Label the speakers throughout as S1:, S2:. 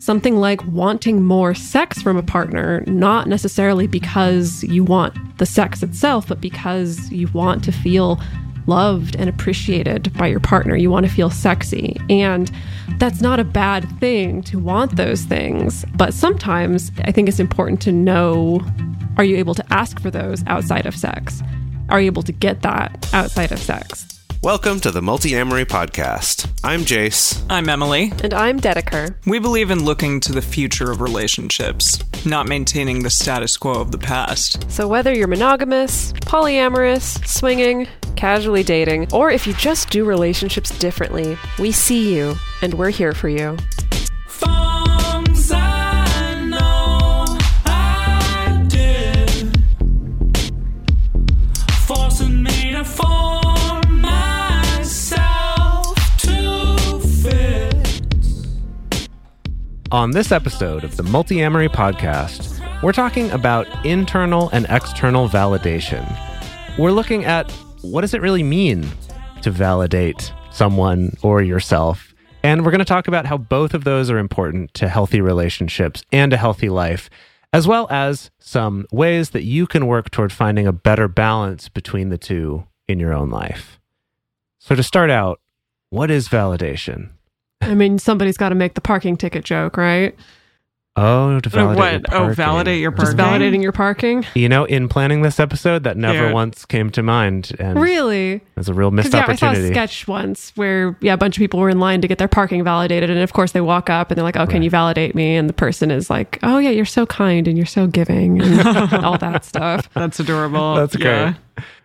S1: Something like wanting more sex from a partner, not necessarily because you want the sex itself, but because you want to feel loved and appreciated by your partner. You want to feel sexy. And that's not a bad thing to want those things. But sometimes I think it's important to know, are you able to ask for those outside of sex? Are you able to get that outside of sex?
S2: Welcome to the Multi-Amory Podcast. I'm Jace.
S3: I'm Emily.
S1: And I'm Dedeker.
S3: We believe in looking to the future of relationships, not maintaining the status quo of the past.
S1: So whether you're monogamous, polyamorous, swinging, casually dating, or if you just do relationships differently, we see you and we're here for you.
S2: On this episode of the Multi-Amory Podcast, we're talking about internal and external validation. We're looking at what does it really mean to validate someone or yourself, and we're going to talk about how both of those are important to healthy relationships and a healthy life, as well as some ways that you can work toward finding a better balance between the two in your own life. So to start out, what is validation?
S1: I mean, somebody's got to make the parking ticket joke, right?
S2: Oh, to validate your parking.
S3: Oh, validate your parking?
S1: Just validating your parking?
S2: You know, in planning this episode, that never once came to mind. And
S1: really?
S2: It was a real missed opportunity.
S1: I saw a sketch once where, a bunch of people were in line to get their parking validated. And of course, they walk up and they're like, oh, can you validate me? And the person is like, oh, yeah, you're so kind and you're so giving and all that stuff.
S3: That's adorable.
S2: That's great.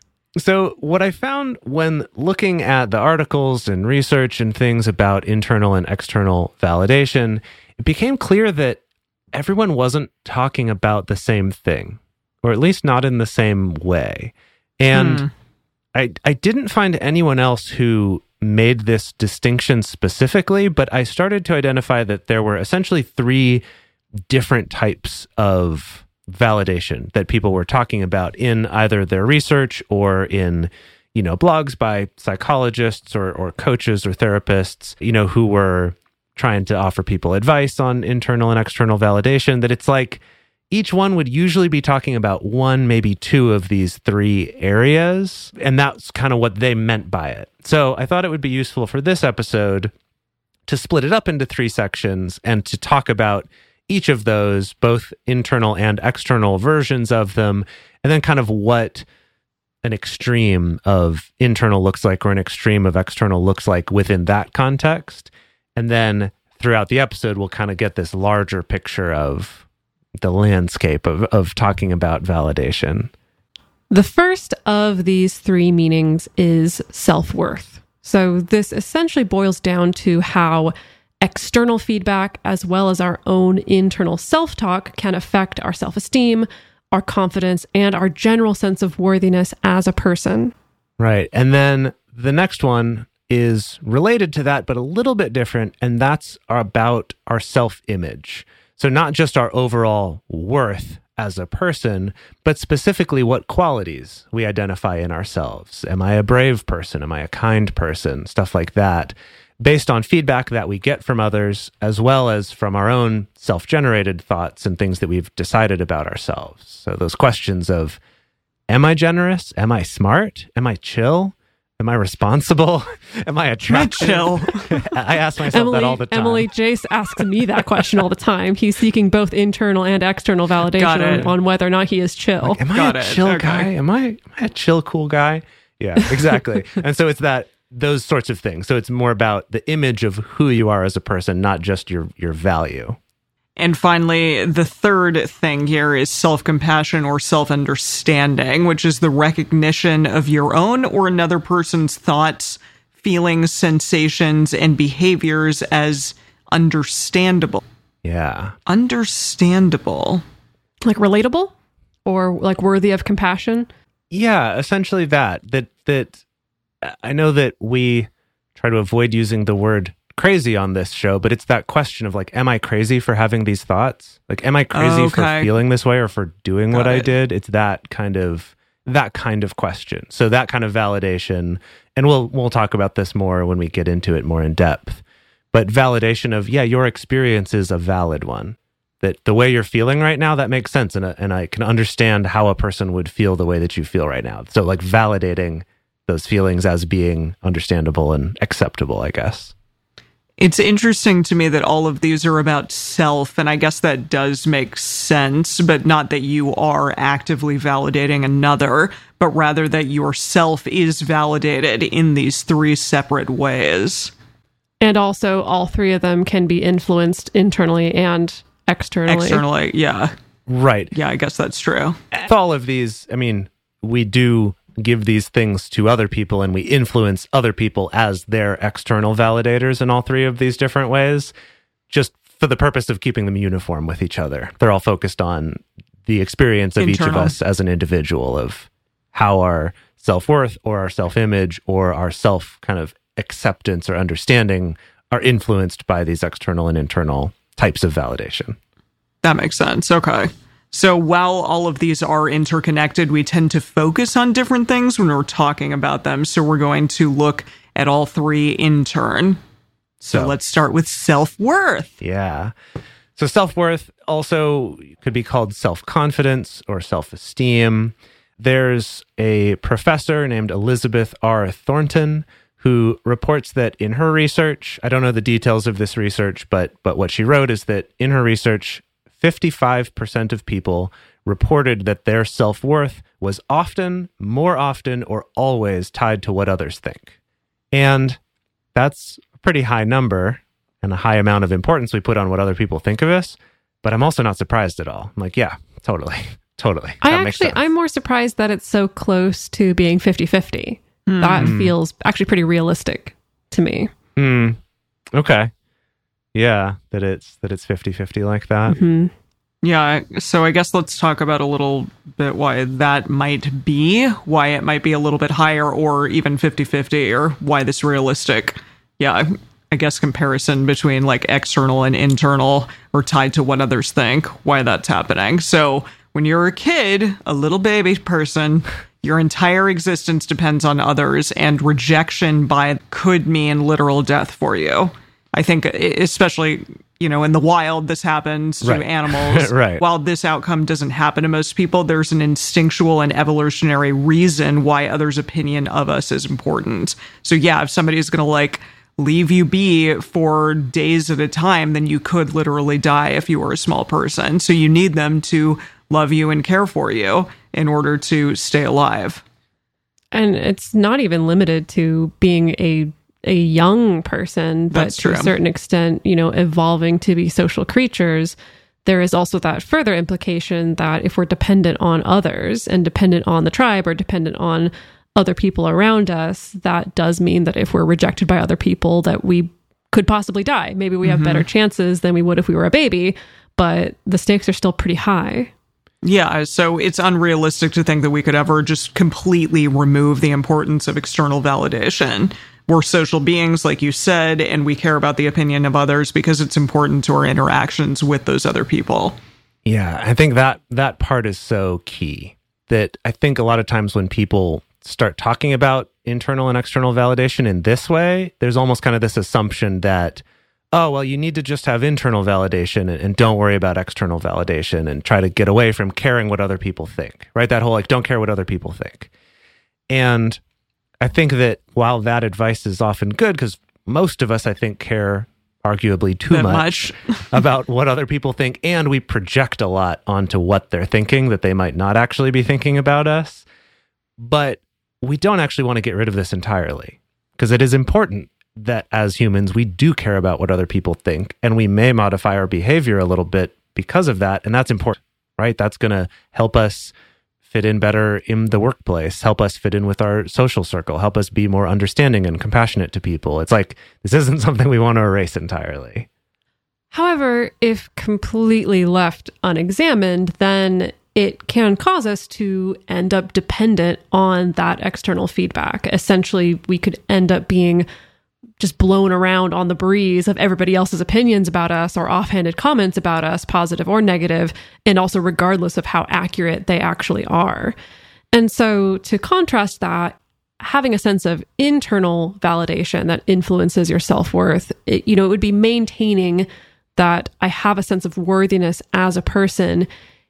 S2: So what I found when looking at the articles and research and things about internal and external validation, it became clear that everyone wasn't talking about the same thing, or at least not in the same way. And I didn't find anyone else who made this distinction specifically, but I started to identify that there were essentially three different types of validation that people were talking about in either their research or in, blogs by psychologists or coaches or therapists, who were trying to offer people advice on internal and external validation, that it's like each one would usually be talking about one, maybe two of these three areas. And that's kind of what they meant by it. So I thought it would be useful for this episode to split it up into three sections and to talk about each of those, both internal and external versions of them, and then kind of what an extreme of internal looks like or an extreme of external looks like within that context. And then throughout the episode, we'll kind of get this larger picture of the landscape of talking about validation.
S1: The first of these three meanings is self-worth. So this essentially boils down to how external feedback, as well as our own internal self-talk, can affect our self-esteem, our confidence, and our general sense of worthiness as a person.
S2: Right. And then the next one is related to that, but a little bit different, and that's about our self-image. So not just our overall worth as a person, but specifically what qualities we identify in ourselves. Am I a brave person? Am I a kind person? Stuff like that, based on feedback that we get from others, as well as from our own self-generated thoughts and things that we've decided about ourselves. So those questions of, am I generous? Am I smart? Am I chill? Am I responsible? Am I attractive?
S3: Chill.
S2: I ask myself that all the time.
S1: Jace asks me that question all the time. He's seeking both internal and external validation on whether or not he is chill.
S2: Like, am I a chill guy? Am I a chill, cool guy? Yeah, exactly. And so it's those sorts of things. So it's more about the image of who you are as a person, not just your value.
S3: And finally, the third thing here is self-compassion or self-understanding, which is the recognition of your own or another person's thoughts, feelings, sensations, and behaviors as understandable.
S2: Yeah.
S3: Understandable.
S1: Like relatable? Or like worthy of compassion?
S2: Yeah, essentially that I know that we try to avoid using the word crazy on this show, but it's that question of like, am I crazy for having these thoughts? Like, am I crazy for feeling this way or for doing what I did? It's that kind of question. So that kind of validation, and we'll talk about this more when we get into it more in depth. but validation of, yeah, your experience is a valid one. That the way you're feeling right now, that makes sense. And I can understand how a person would feel the way that you feel right now. So like validating those feelings as being understandable and acceptable, I guess.
S3: It's interesting to me that all of these are about self, and I guess that does make sense, but not that you are actively validating another, but rather that yourself is validated in these three separate ways.
S1: And also, all three of them can be influenced internally and externally.
S3: Externally, yeah.
S2: Right.
S3: Yeah, I guess that's true.
S2: With all of these, I mean, we do give these things to other people and we influence other people as their external validators in all three of these different ways, just for the purpose of keeping them uniform with each other. They're all focused on the experience of each of us as an individual, of how our self-worth or our self-image or our self kind of acceptance or understanding are influenced by these external and internal types of validation.
S3: That makes sense. Okay. So while all of these are interconnected, we tend to focus on different things when we're talking about them. So we're going to look at all three in turn. So let's start with self-worth.
S2: Yeah. So self-worth also could be called self-confidence or self-esteem. There's a professor named Elizabeth R. Thornton who reports that in her research, I don't know the details of this research, but what she wrote is that in her research, 55% of people reported that their self-worth was often, more often, or always tied to what others think. And that's a pretty high number and a high amount of importance we put on what other people think of us. But I'm also not surprised at all. I'm like, yeah, totally. I'm
S1: more surprised that it's so close to being 50-50. That feels actually pretty realistic to me.
S2: Okay. Yeah, that it's 50-50 like that.
S1: Mm-hmm.
S3: Yeah, so I guess let's talk about a little bit why that might be, why it might be a little bit higher or even 50-50, or why this realistic, I guess comparison between like external and internal or tied to what others think, why that's happening. So when you're a kid, a little baby person, your entire existence depends on others, and rejection by could mean literal death for you. I think especially, in the wild, this happens to animals.
S2: Right.
S3: While this outcome doesn't happen to most people, there's an instinctual and evolutionary reason why others' opinion of us is important. So yeah, if somebody is going to leave you be for days at a time, then you could literally die if you were a small person. So you need them to love you and care for you in order to stay alive.
S1: And it's not even limited to being a young person, but to a certain extent, evolving to be social creatures. There is also that further implication that if we're dependent on others and dependent on the tribe or dependent on other people around us, that does mean that if we're rejected by other people, that we could possibly die. Maybe we have better chances than we would if we were a baby, but the stakes are still pretty high.
S3: Yeah, so it's unrealistic to think that we could ever just completely remove the importance of external validation. We're social beings, like you said, and we care about the opinion of others because it's important to our interactions with those other people.
S2: Yeah, I think that part is so key. That I think a lot of times when people start talking about internal and external validation in this way, there's almost kind of this assumption that, oh, well, you need to just have internal validation and don't worry about external validation and try to get away from caring what other people think, right? That whole don't care what other people think. And I think that while that advice is often good, because most of us, I think, care arguably too much about what other people think, and we project a lot onto what they're thinking that they might not actually be thinking about us. But we don't actually want to get rid of this entirely, because it is important that as humans, we do care about what other people think, and we may modify our behavior a little bit because of that. And that's important, right? That's going to help us fit in better in the workplace, help us fit in with our social circle, help us be more understanding and compassionate to people. It's like, this isn't something we want to erase entirely.
S1: However, if completely left unexamined, then it can cause us to end up dependent on that external feedback. Essentially, we could end up being just blown around on the breeze of everybody else's opinions about us or offhanded comments about us, positive or negative, and also regardless of how accurate they actually are. And so to contrast that, having a sense of internal validation that influences your self-worth. It would be maintaining that I have a sense of worthiness as a person,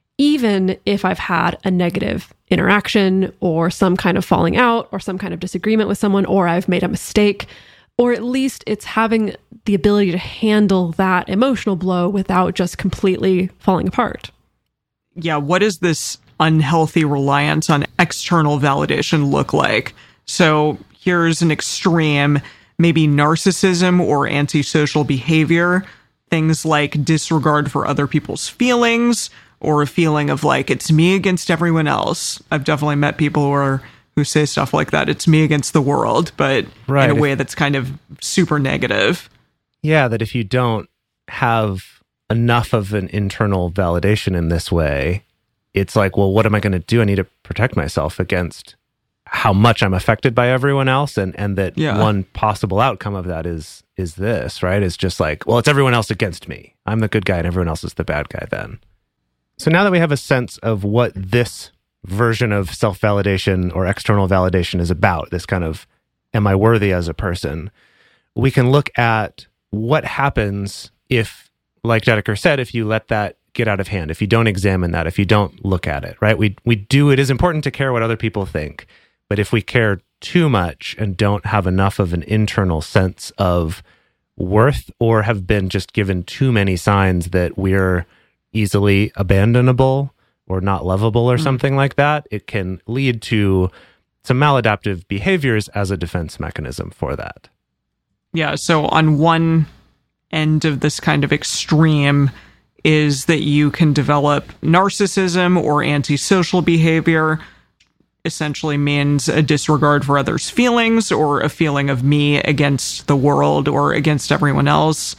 S1: even if I've had a negative interaction or some kind of falling out or some kind of disagreement with someone, or I've made a mistake, or at least it's having the ability to handle that emotional blow without just completely falling apart.
S3: Yeah, what does this unhealthy reliance on external validation look like? So here's an extreme, maybe narcissism or antisocial behavior, things like disregard for other people's feelings, or a feeling of like, it's me against everyone else. I've definitely met people who say stuff like that. It's me against the world, but in a way that's kind of super negative.
S2: Yeah, that if you don't have enough of an internal validation in this way, it's like, well, what am I going to do? I need to protect myself against how much I'm affected by everyone else. And that one possible outcome of that is this, right? Is just like, well, it's everyone else against me. I'm the good guy and everyone else is the bad guy then. So now that we have a sense of what this version of self-validation or external validation is about, this kind of, am I worthy as a person? We can look at what happens if, like Dedeker said, if you let that get out of hand, if you don't examine that, if you don't look at it, right? It is important to care what other people think, but if we care too much and don't have enough of an internal sense of worth, or have been just given too many signs that we're easily abandonable or not lovable or something like that, it can lead to some maladaptive behaviors as a defense mechanism for that.
S3: Yeah, so on one end of this kind of extreme is that you can develop narcissism or antisocial behavior. Essentially means a disregard for others' feelings, or a feeling of me against the world or against everyone else.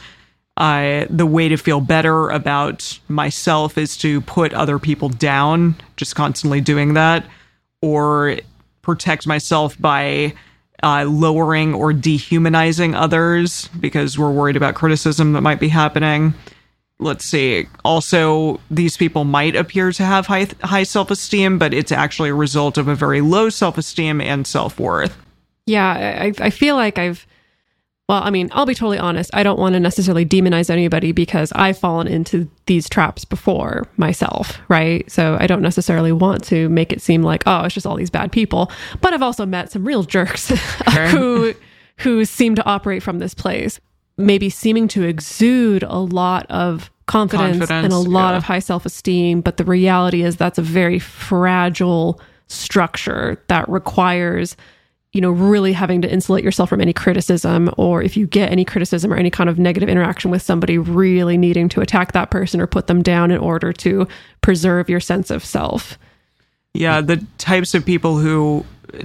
S3: The way to feel better about myself is to put other people down, just constantly doing that, or protect myself by lowering or dehumanizing others because we're worried about criticism that might be happening. Let's see. Also, these people might appear to have high self-esteem, but it's actually a result of a very low self-esteem and self-worth.
S1: Yeah, I feel like I'll be totally honest. I don't want to necessarily demonize anybody because I've fallen into these traps before myself, right? So I don't necessarily want to make it seem like, oh, it's just all these bad people. But I've also met some real jerks who seem to operate from this place, maybe seeming to exude a lot of confidence and a lot of high self-esteem. But the reality is that's a very fragile structure that requires really having to insulate yourself from any criticism, or if you get any criticism or any kind of negative interaction with somebody, really needing to attack that person or put them down in order to preserve your sense of self.
S3: Yeah, the types of people who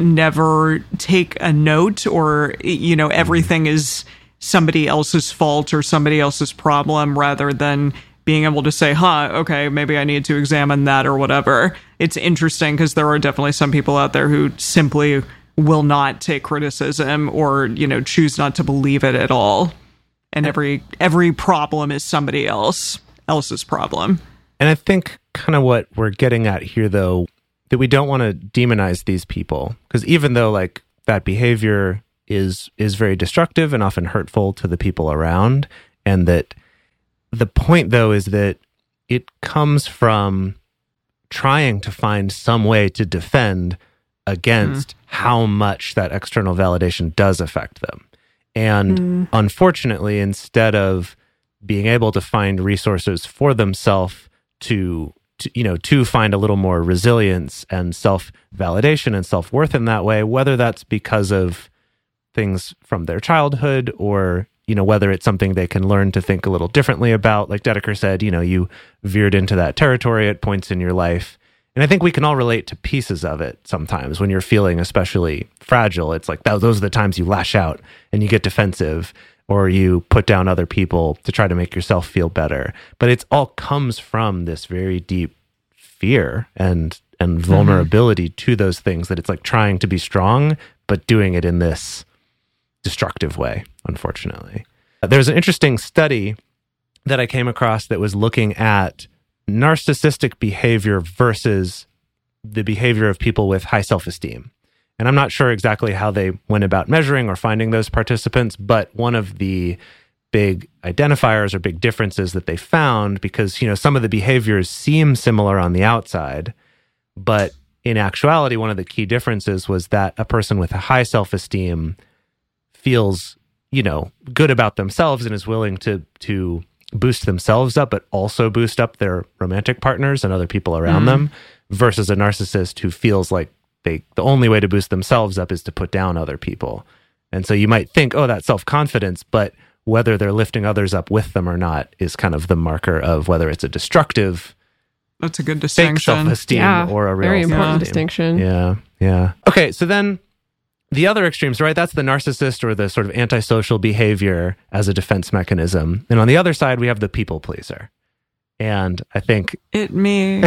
S3: never take a note, or, everything is somebody else's fault or somebody else's problem, rather than being able to say, okay, maybe I need to examine that or whatever. It's interesting because there are definitely some people out there who simply will not take criticism, or, choose not to believe it at all. And every problem is somebody else's problem.
S2: And I think kind of what we're getting at here, though, that we don't want to demonize these people, because even though like that behavior is very destructive and often hurtful to the people around, and that the point, though, is that it comes from trying to find some way to defend against how much that external validation does affect them. And unfortunately, instead of being able to find resources for themselves to find a little more resilience and self-validation and self-worth in that way, whether that's because of things from their childhood, or, whether it's something they can learn to think a little differently about. Like Dedeker said, you veered into that territory at points in your life. And I think we can all relate to pieces of it sometimes when you're feeling especially fragile. It's like those are the times you lash out and you get defensive, or you put down other people to try to make yourself feel better. But it's all comes from this very deep fear and vulnerability to those things, that it's like trying to be strong, but doing it in this destructive way, unfortunately. There's an interesting study that I came across that was looking at narcissistic behavior versus the behavior of people with high self-esteem. And I'm not sure exactly how they went about measuring or finding those participants, but one of the big identifiers or big differences that they found, because, some of the behaviors seem similar on the outside, but in actuality, one of the key differences was that a person with a high self-esteem feels, good about themselves and is willing to boost themselves up, but also boost up their romantic partners and other people around them, versus a narcissist who feels like the only way to boost themselves up is to put down other people. And so you might think, oh, that's self-confidence, but whether they're lifting others up with them or not is kind of the marker of whether it's a destructive,
S3: that's a good
S2: fake
S3: distinction,
S2: self-esteem or a real
S1: very important
S2: self-esteem.
S1: distinction.
S2: Yeah. Okay, so then the other extremes, right? That's the narcissist or the sort of antisocial behavior as a defense mechanism. And on the other side, we have the people pleaser. And I think
S3: me.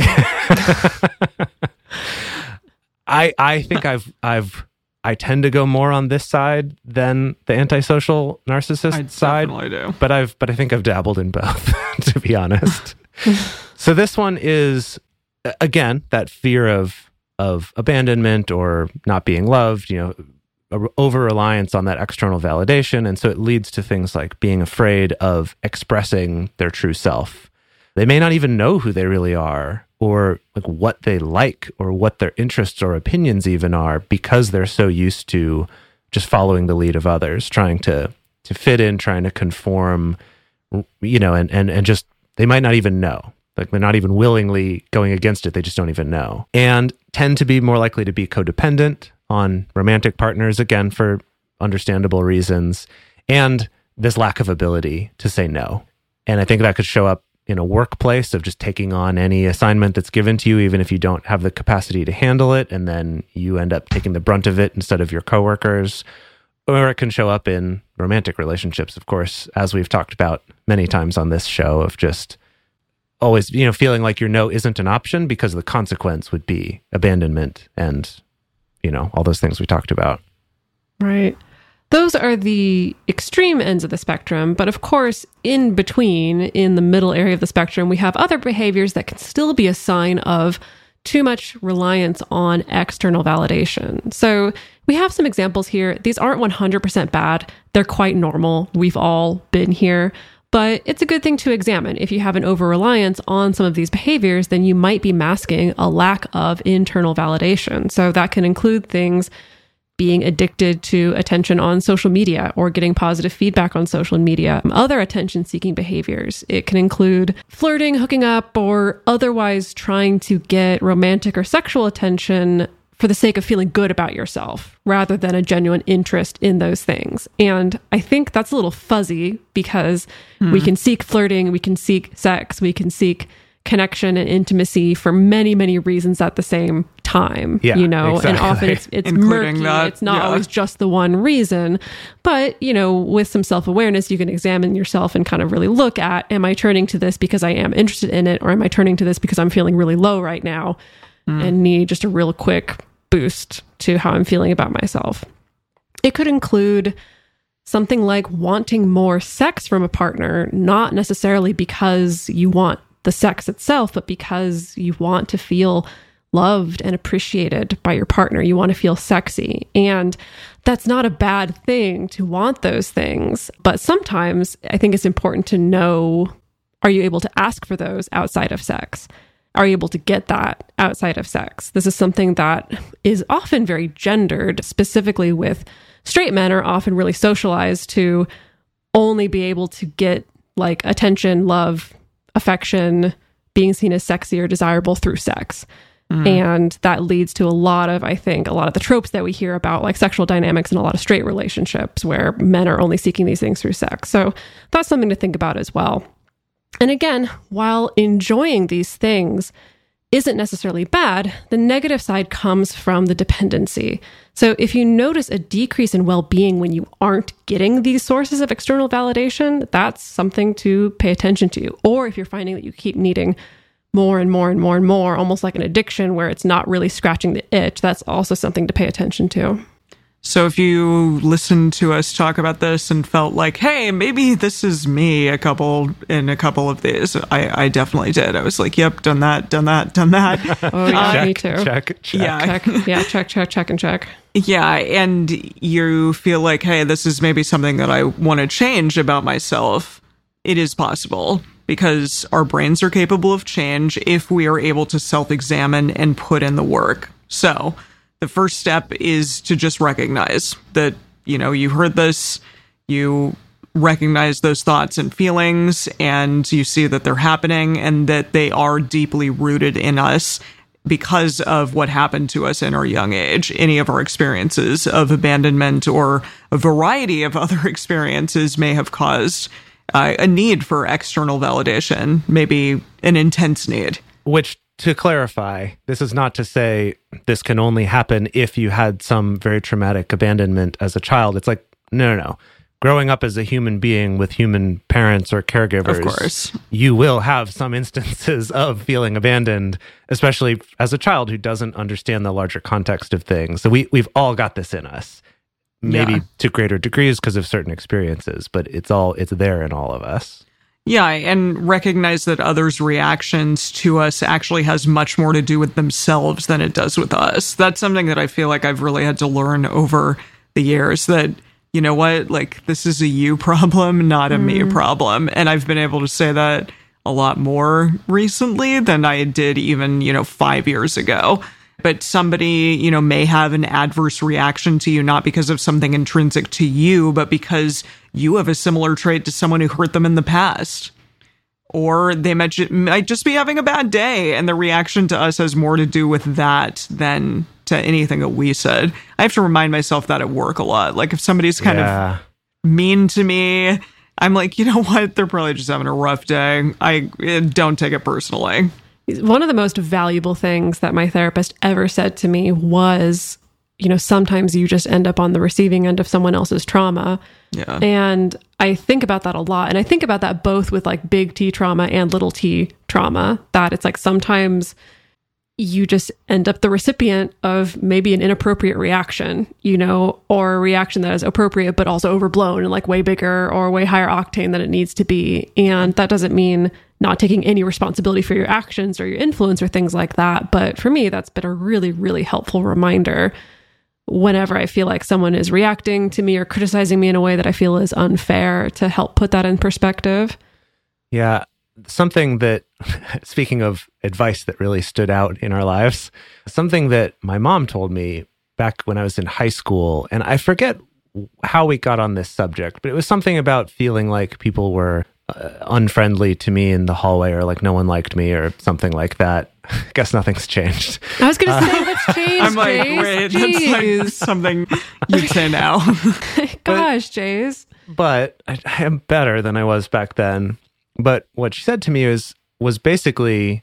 S2: I think I tend to go more on this side than the antisocial narcissist side.
S3: I definitely do.
S2: But I think I've dabbled in both, to be honest. So this one is, again, that fear of abandonment or not being loved, over-reliance on that external validation. And so it leads to things like being afraid of expressing their true self. They may not even know who they really are, or like what they like, or what their interests or opinions even are, because they're so used to just following the lead of others, trying to fit in, trying to conform, and just, they might not even know. Like they're not even willingly going against it. They just don't even know. And tend to be more likely to be codependent on romantic partners, again, for understandable reasons. And this lack of ability to say no. And I think that could show up in a workplace of just taking on any assignment that's given to you, even if you don't have the capacity to handle it. And then you end up taking the brunt of it instead of your coworkers. Or it can show up in romantic relationships, of course, as we've talked about many times on this show, of just always, feeling like your no isn't an option because the consequence would be abandonment and, all those things we talked about.
S1: Right. Those are the extreme ends of the spectrum. But of course, in between, in the middle area of the spectrum, we have other behaviors that can still be a sign of too much reliance on external validation. So we have some examples here. These aren't 100% bad. They're quite normal. We've all been here. But it's a good thing to examine. If you have an over-reliance on some of these behaviors, then you might be masking a lack of internal validation. So that can include things being addicted to attention on social media or getting positive feedback on social media, other attention-seeking behaviors. It can include flirting, hooking up, or otherwise trying to get romantic or sexual attention for the sake of feeling good about yourself, rather than a genuine interest in those things. And I think that's a little fuzzy because we can seek flirting, we can seek sex, we can seek connection and intimacy for many, many reasons at the same time,
S2: exactly.
S1: And often it's murky. It's not always just the one reason. But, with some self-awareness, you can examine yourself and kind of really look at, am I turning to this because I am interested in it? Or am I turning to this because I'm feeling really low right now and need just a real quick boost to how I'm feeling about myself? It could include something like wanting more sex from a partner, not necessarily because you want the sex itself, but because you want to feel loved and appreciated by your partner. You want to feel sexy. And that's not a bad thing to want those things. But sometimes I think it's important to know, are you able to ask for those outside of sex? Are you able to get that outside of sex? This is something that is often very gendered, specifically with straight men are often really socialized to only be able to get like attention, love, affection, being seen as sexy or desirable through sex. And that leads to a lot of the tropes that we hear about, like sexual dynamics in a lot of straight relationships where men are only seeking these things through sex. So that's something to think about as well. And again, while enjoying these things isn't necessarily bad, the negative side comes from the dependency. So if you notice a decrease in well-being when you aren't getting these sources of external validation, that's something to pay attention to. Or if you're finding that you keep needing more and more and more and more, almost like an addiction where it's not really scratching the itch, that's also something to pay attention to.
S3: So if you listened to us talk about this and felt like, hey, maybe this is me in a couple of these, I definitely did. I was like, yep, done that.
S1: Oh yeah, me too.
S2: Check.
S3: Yeah.
S1: Check, and check.
S3: Yeah, and you feel like, hey, this is maybe something that I want to change about myself. It is possible, because our brains are capable of change if we are able to self-examine and put in the work. So the first step is to just recognize that, you heard this, you recognize those thoughts and feelings, and you see that they're happening and that they are deeply rooted in us because of what happened to us in our young age. Any of our experiences of abandonment or a variety of other experiences may have caused a need for external validation, maybe an intense need.
S2: Which, to clarify, this is not to say this can only happen if you had some very traumatic abandonment as a child. It's like, no. Growing up as a human being with human parents or caregivers,
S3: of course,
S2: you will have some instances of feeling abandoned, especially as a child who doesn't understand the larger context of things. So we've all got this in us, maybe to greater degrees because of certain experiences, but it's there in all of us.
S3: Yeah, and recognize that others' reactions to us actually has much more to do with themselves than it does with us. That's something that I feel like I've really had to learn over the years, that, you know what, like, this is a you problem, not a me problem. And I've been able to say that a lot more recently than I did even, 5 years ago. But somebody, may have an adverse reaction to you, not because of something intrinsic to you, but because you have a similar trait to someone who hurt them in the past. Or they might just be having a bad day, and the reaction to us has more to do with that than to anything that we said. I have to remind myself that at work a lot. Like, if somebody's kind of mean to me, I'm like, you know what? They're probably just having a rough day. I don't take it personally.
S1: One of the most valuable things that my therapist ever said to me was, sometimes you just end up on the receiving end of someone else's trauma.
S3: Yeah.
S1: And I think about that a lot. And I think about that both with like big T trauma and little t trauma, that it's like sometimes you just end up the recipient of maybe an inappropriate reaction, or a reaction that is appropriate, but also overblown and like way bigger or way higher octane than it needs to be. And that doesn't mean not taking any responsibility for your actions or your influence or things like that. But for me, that's been a really, really helpful reminder whenever I feel like someone is reacting to me or criticizing me in a way that I feel is unfair, to help put that in perspective.
S2: Yeah. Something that, speaking of advice that really stood out in our lives, something that my mom told me back when I was in high school, and I forget how we got on this subject, but it was something about feeling like people were unfriendly to me in the hallway, or like no one liked me or something like that. I guess nothing's changed.
S1: I was going to say, what's changed,
S3: I'm like, wait, that's like something you'd say now.
S1: Gosh, Jays.
S2: But I am better than I was back then. But what she said to me was basically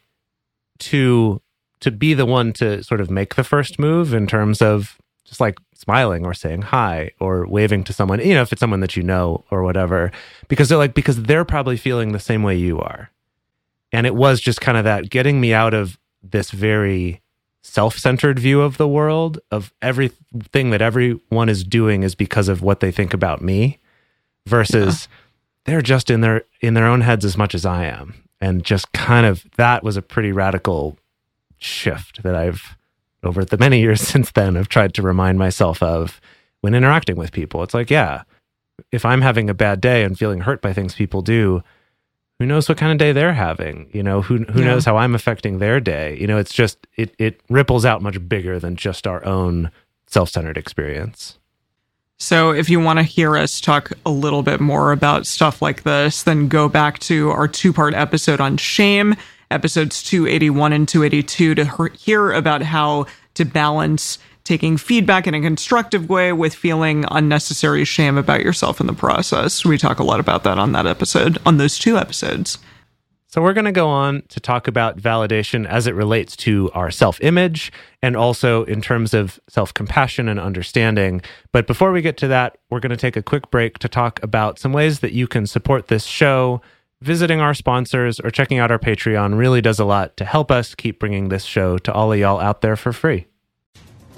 S2: to be the one to sort of make the first move in terms of just like smiling or saying hi or waving to someone, if it's someone that you know or whatever, because they're probably feeling the same way you are. And it was just kind of that getting me out of this very self-centered view of the world, of everything that everyone is doing is because of what they think about me, versus they're just in their own heads as much as I am. And just kind of, that was a pretty radical shift that I've, over the many years since then, have tried to remind myself of when interacting with people. It's like, if I'm having a bad day and feeling hurt by things people do, who knows what kind of day they're having? Who knows how I'm affecting their day? It's just, it ripples out much bigger than just our own self-centered experience.
S3: So if you want to hear us talk a little bit more about stuff like this, then go back to our 2-part episode on shame, episodes 281 and 282, to hear about how to balance taking feedback in a constructive way with feeling unnecessary shame about yourself in the process. We talk a lot about that on that episode, on those 2 episodes.
S2: So we're going to go on to talk about validation as it relates to our self-image and also in terms of self-compassion and understanding. But before we get to that, we're going to take a quick break to talk about some ways that you can support this show. Visiting our sponsors or checking out our Patreon really does a lot to help us keep bringing this show to all of y'all out there for free.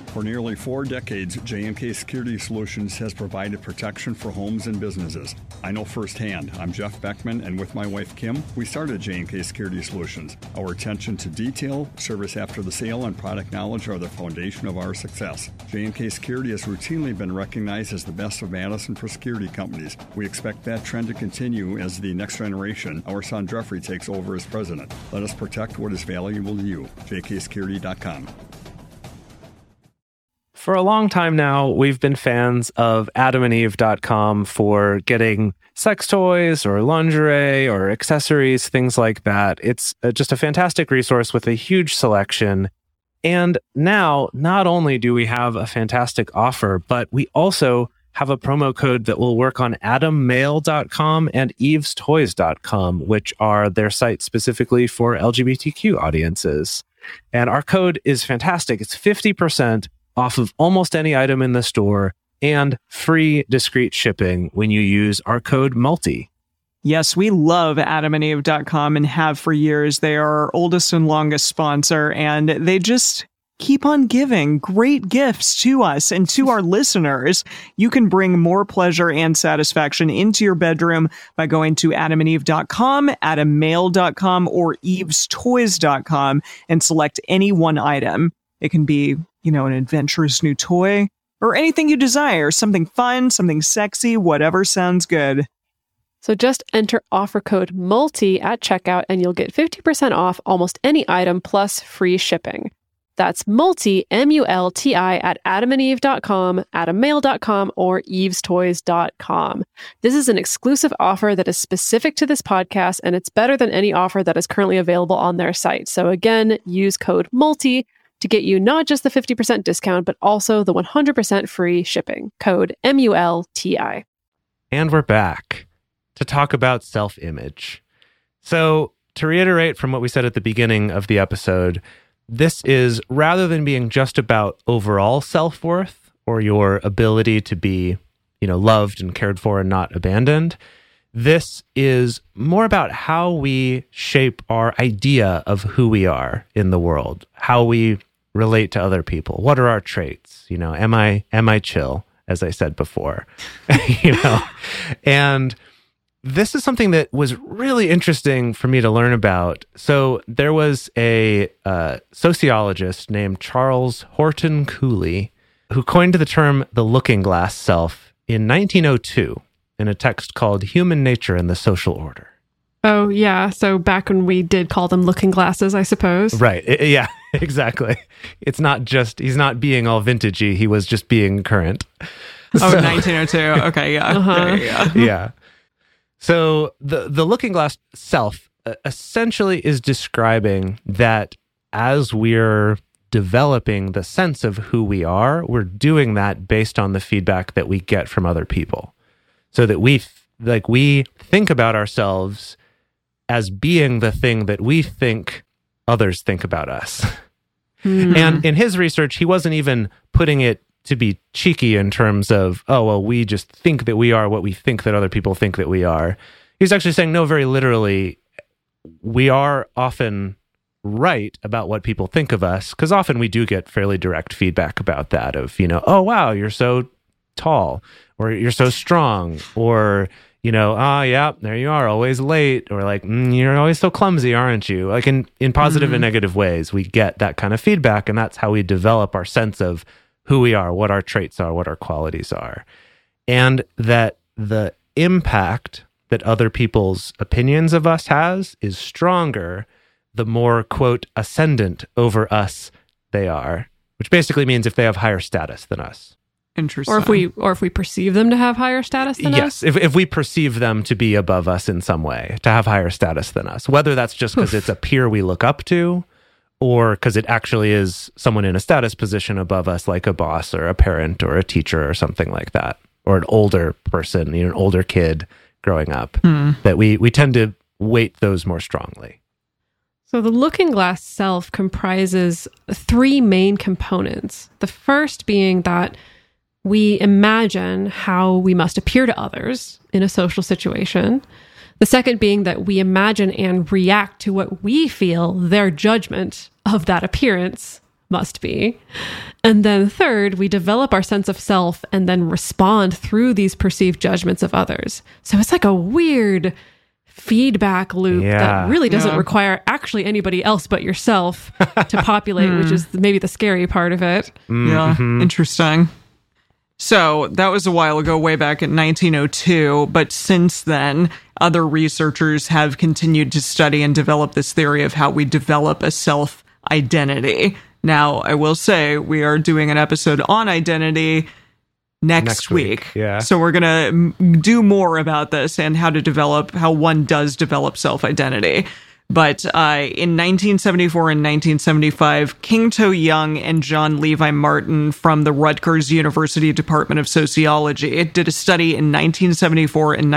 S4: For nearly 4 decades, J&K Security Solutions has provided protection for homes and businesses. I know firsthand. I'm Jeff Beckman, and with my wife Kim, we started J&K Security Solutions. Our attention to detail, service after the sale, and product knowledge are the foundation of our success. J&K Security has routinely been recognized as the best of Madison for security companies. We expect that trend to continue as the next generation, our son Jeffrey, takes over as president. Let us protect what is valuable to you. jksecurity.com.
S2: For a long time now, we've been fans of adamandeve.com for getting sex toys or lingerie or accessories, things like that. It's just a fantastic resource with a huge selection. And now, not only do we have a fantastic offer, but we also have a promo code that will work on adammail.com and evestoys.com, which are their sites specifically for LGBTQ audiences. And our code is fantastic. It's 50% off of almost any item in the store and free discreet shipping when you use our code MULTI.
S3: Yes, we love adamandeve.com and have for years. They are our oldest and longest sponsor, and they just keep on giving great gifts to us and to our listeners. You can bring more pleasure and satisfaction into your bedroom by going to adamandeve.com, adammail.com, or evestoys.com and select any one item. It can be, an adventurous new toy or anything you desire, something fun, something sexy, whatever sounds good.
S1: So just enter offer code MULTI at checkout and you'll get 50% off almost any item plus free shipping. That's MULTI, M-U-L-T-I, at adamandeve.com, adammail.com, or evestoys.com. This is an exclusive offer that is specific to this podcast, and it's better than any offer that is currently available on their site. So again, use code MULTI to get you not just the 50% discount, but also the 100% free shipping. Code MULTI.
S2: And we're back to talk about self-image. So to reiterate from what we said at the beginning of the episode, this is, rather than being just about overall self-worth or your ability to be, loved and cared for and not abandoned, this is more about how we shape our idea of who we are in the world, how we relate to other people. What are our traits? Am I chill, as I said before? And this is something that was really interesting for me to learn about. So there was a sociologist named Charles Horton Cooley who coined the term the looking glass self in 1902 in a text called Human Nature and the Social Order.
S1: Oh, yeah. So back when we did call them looking glasses, I suppose.
S2: Right. Yeah, exactly. It's not just, he's not being all vintagey. He was just being current.
S3: Oh, 1902. Okay, yeah.
S1: Uh-huh.
S2: Yeah. So the looking glass self essentially is describing that as we're developing the sense of who we are, we're doing that based on the feedback that we get from other people. So that we think about ourselves as being the thing that we think others think about us. Mm-hmm. And in his research, he wasn't even putting it to be cheeky in terms of, we just think that we are what we think that other people think that we are. He's actually saying, no, very literally, we are often right about what people think of us, because often we do get fairly direct feedback about that of, oh, wow, you're so tall, or you're so strong, or, yeah, there you are, always late, or like, you're always so clumsy, aren't you? Like in positive and negative ways, we get that kind of feedback, and that's how we develop our sense of who we are, what our traits are, what our qualities are. And that the impact that other people's opinions of us has is stronger the more, quote, ascendant over us they are, which basically means if they have higher status than us.
S3: Interesting.
S1: Or if we perceive them to have higher status than us?
S2: Yes, if we perceive them to be above us in some way, to have higher status than us, whether that's just because it's a peer we look up to, or because it actually is someone in a status position above us, like a boss or a parent or a teacher or something like that, or an older person, an older kid growing up, that we tend to weight those more strongly.
S1: So the looking glass self comprises 3 main components. The first being that we imagine how we must appear to others in a social situation. The second being that we imagine and react to what we feel their judgment of that appearance must be. And then third, we develop our sense of self and then respond through these perceived judgments of others. So it's like a weird feedback loop that really doesn't require actually anybody else but yourself to populate, which is maybe the scary part of it.
S3: Yeah, interesting. So that was a while ago, way back in 1902. But since then, other researchers have continued to study and develop this theory of how we develop a self-identity. Now, I will say we are doing an episode on identity next week.
S2: Yeah.
S3: So we're going to do more about this and how one does develop self-identity. But in 1974 and 1975, King-To Young and John Levi Martin from the Rutgers University Department of Sociology did a study in 1974 and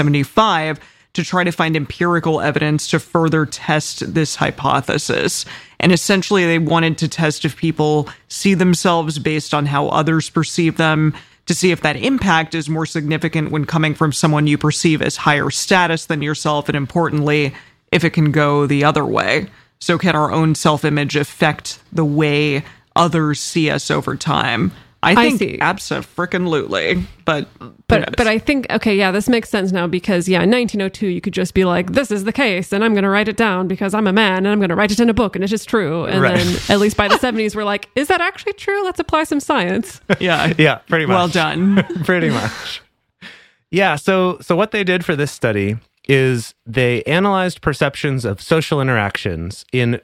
S3: 1975 to try to find empirical evidence to further test this hypothesis. And essentially, they wanted to test if people see themselves based on how others perceive them, to see if that impact is more significant when coming from someone you perceive as higher status than yourself, and importantly, if it can go the other way. So can our own self-image affect the way others see us over time? I think abso-frickin-lutely, but
S1: I think, okay, yeah, this makes sense now because, in 1902, you could just be like, this is the case, and I'm going to write it down because I'm a man, and I'm going to write it in a book, and it's just true. And then, at least by the 70s, we're like, is that actually true? Let's apply some science.
S3: Yeah.
S2: Yeah, pretty much.
S3: Well done.
S2: Pretty much. Yeah, so what they did for this study is they analyzed perceptions of social interactions in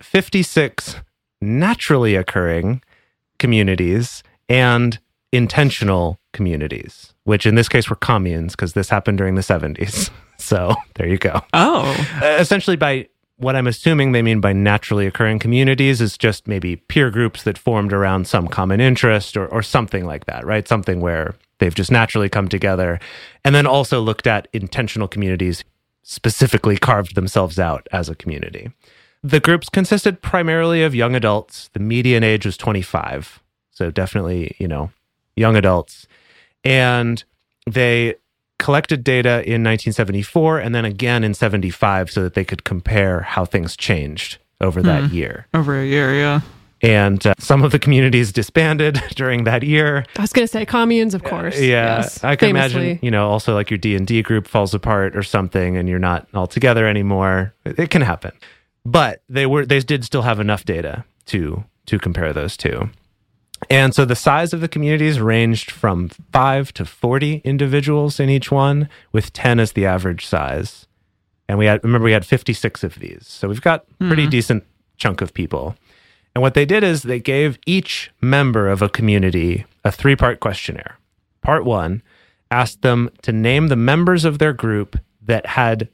S2: 56 naturally occurring communities and intentional communities, which in this case were communes, because this happened during the 70s. So there you go.
S3: Oh.
S2: Essentially, by what I'm assuming they mean by naturally occurring communities is just maybe peer groups that formed around some common interest or something like that, right? Something where they've just naturally come together. And then also looked at intentional communities, specifically carved themselves out as a community. The groups consisted primarily of young adults. The median age was 25. So definitely, young adults. And they collected data in 1974 and then again in 75 so that they could compare how things changed over that year.
S3: Over a year, yeah.
S2: And some of the communities disbanded during that year.
S1: I was going to say communes, of course.
S2: Yeah,
S1: yes,
S2: I can
S1: famously.
S2: imagine, also like your D&D group falls apart or something and you're not all together anymore. It can happen. But they did still have enough data to compare those two. And so the size of the communities ranged from 5 to 40 individuals in each one, with 10 as the average size. And we had 56 of these. So we've got a pretty decent chunk of people. And what they did is they gave each member of a community a 3-part questionnaire. Part 1 asked them to name the members of their group that had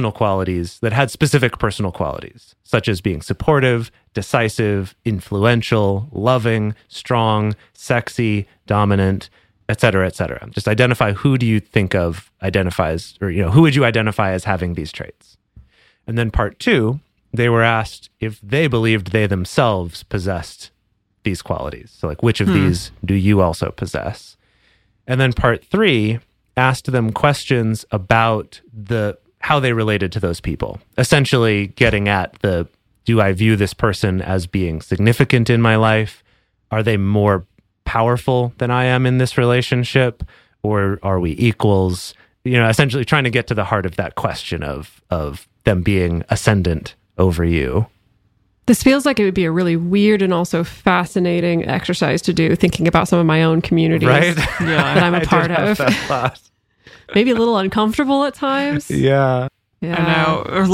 S2: specific personal qualities, such as being supportive, decisive, influential, loving, strong, sexy, dominant, etc., etc. Just identify who do you think of identifies, or who would you identify as having these traits. And then part 2, they were asked if they believed they themselves possessed these qualities. So like, which of these do you also possess? And then part 3 asked them questions about how they related to those people, essentially getting at do I view this person as being significant in my life? Are they more powerful than I am in this relationship? Or are we equals? Essentially trying to get to the heart of that question of them being ascendant over you.
S1: This feels like it would be a really weird and also fascinating exercise to do, thinking about some of my own communities that I'm a part of. Maybe a little uncomfortable at times.
S2: Yeah.
S3: I know. Or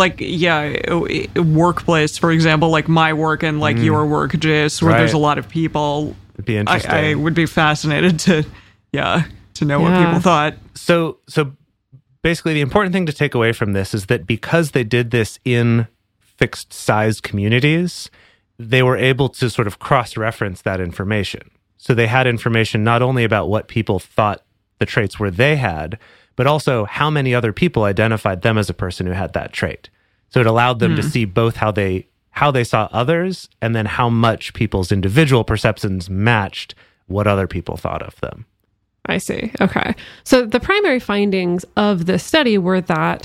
S3: workplace, for example, like my work and like your work, Jace, where there's a lot of people.
S2: It'd be interesting.
S3: I would be fascinated to know what people thought.
S2: So basically the important thing to take away from this is that because they did this in fixed size communities, they were able to sort of cross-reference that information. So they had information not only about what people thought the traits were they had, but also how many other people identified them as a person who had that trait. So it allowed them to see both how they saw others and then how much people's individual perceptions matched what other people thought of them.
S1: I see. Okay. So the primary findings of this study were that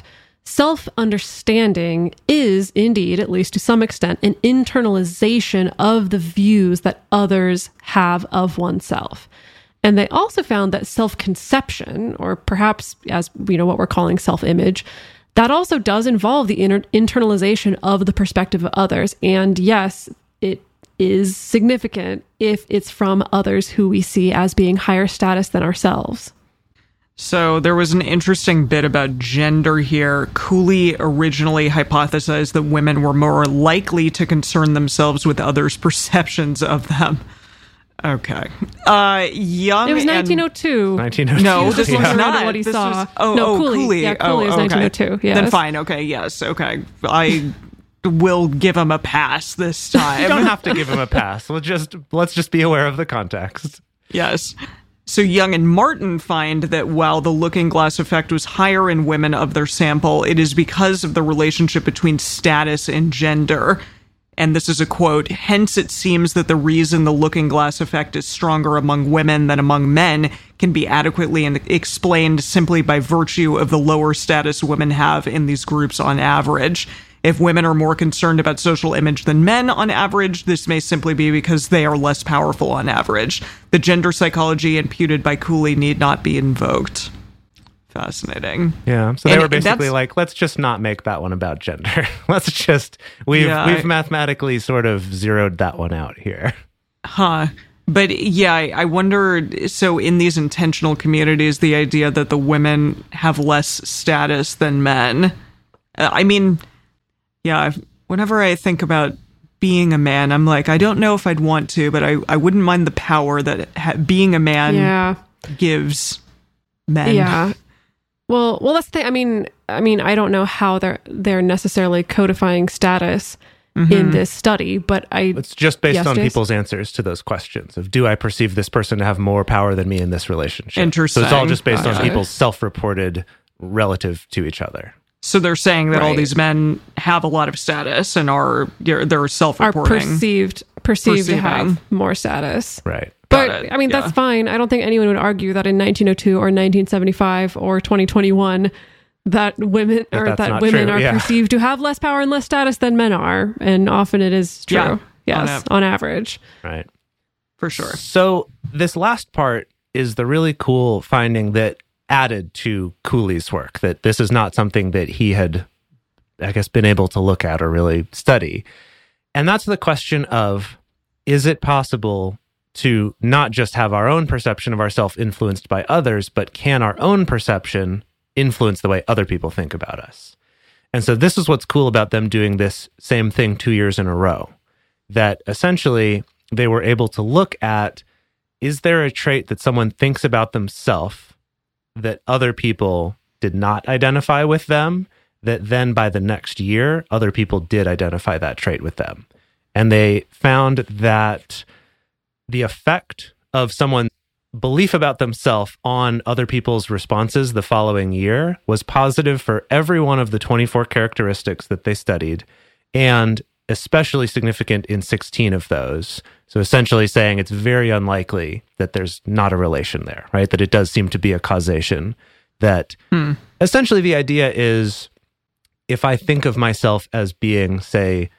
S1: self-understanding is indeed, at least to some extent, an internalization of the views that others have of oneself. And they also found that self-conception, or perhaps as what we're calling self-image, that also does involve the internalization of the perspective of others. And yes, it is significant if it's from others who we see as being higher status than ourselves.
S3: So there was an interesting bit about gender here. Cooley originally hypothesized that women were more likely to concern themselves with others' perceptions of them. Okay. Young.
S1: It was 1902.
S2: 1902.
S3: No, this was not
S1: what he
S3: this
S1: saw.
S3: Was,
S1: Cooley. Yeah, Cooley was 1902. Yes.
S3: Then fine. Okay. Yes. Okay. I will give him a pass this time.
S2: You don't have to give him a pass. Let's just be aware of the context.
S3: Yes. So Young and Martin find that while the looking glass effect was higher in women of their sample, it is because of the relationship between status and gender. And this is a quote, "Hence it seems that the reason the looking glass effect is stronger among women than among men can be adequately explained simply by virtue of the lower status women have in these groups on average. If women are more concerned about social image than men on average, this may simply be because they are less powerful on average. The gender psychology imputed by Cooley need not be invoked." Fascinating.
S2: Yeah. So they were basically like, let's just not make that one about gender. We've mathematically sort of zeroed that one out here.
S3: Huh. But yeah, I wonder, so in these intentional communities, the idea that the women have less status than men, whenever I think about being a man, I'm like, I don't know if I'd want to, but I wouldn't mind the power that being a man gives men.
S1: Yeah. Well, that's the thing. I mean, I don't know how they're necessarily codifying status in this study, but
S2: it's just based on people's answers to those questions of, do I perceive this person to have more power than me in this relationship?
S3: Interesting.
S2: So it's all just based on people's self-reported relative to each other.
S3: So they're saying that all these men have a lot of status and they're self-reporting.
S1: Are perceived to have more status.
S2: Right.
S1: But that's fine. I don't think anyone would argue that in 1902 or 1975 or 2021 that women are perceived to have less power and less status than men are, and often it is true. Yeah. Yes, on average.
S2: Right.
S3: For sure.
S2: So this last part is the really cool finding that added to Cooley's work, that this is not something that he had, I guess, been able to look at or really study. And that's the question of, is it possible to not just have our own perception of ourselves influenced by others, but can our own perception influence the way other people think about us? And so this is what's cool about them doing this same thing 2 years in a row, that essentially they were able to look at, is there a trait that someone thinks about themselves that other people did not identify with them, that then by the next year, other people did identify that trait with them? And they found that the effect of someone's belief about themselves on other people's responses the following year was positive for every one of the 24 characteristics that they studied, and especially significant in 16 of those. So essentially saying it's very unlikely that there's not a relation there, right? That it does seem to be a causation. That essentially the idea is, if I think of myself as being, say,